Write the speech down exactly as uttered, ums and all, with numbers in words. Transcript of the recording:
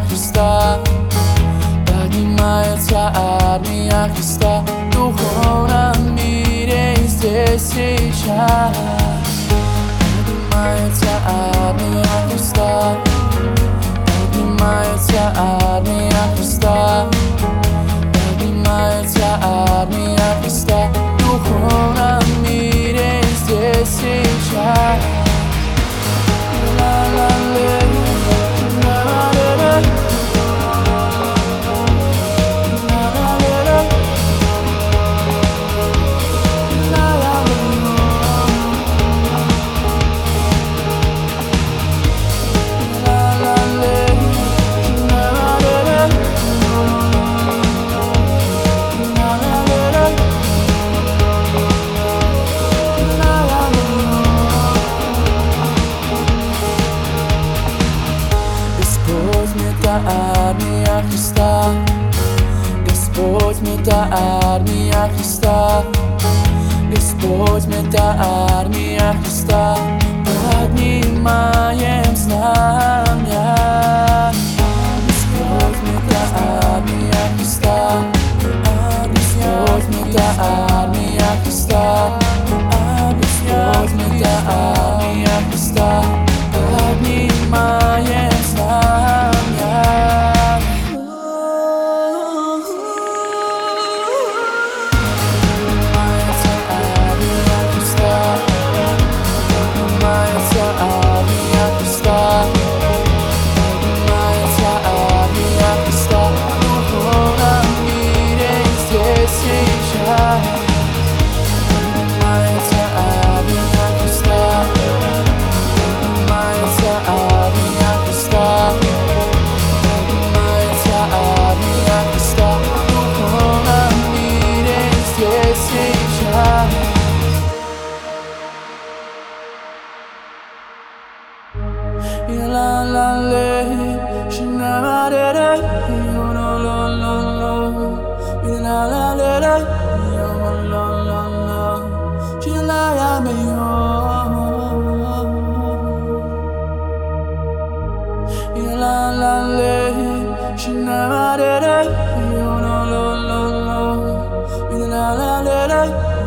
Христа. Поднимается армия Христа в духовном мире и здесь сейчас. Поднимается армия Христа. Поднимается армия Христа. Поднимается армия Христа в духовном мире и здесь сейчас. Армия Христа, Господь, это армия Христа, Господь, это армия Христа, поднимаем знамя. Господь, это армия Христа, Господь, это армия Христа, Господь, это армия Христа, поднимаем знамя. La la la, she never did it. No no no no no. La la la la, no no no no. She la me La la la, she never did it. No no no no. La la la la.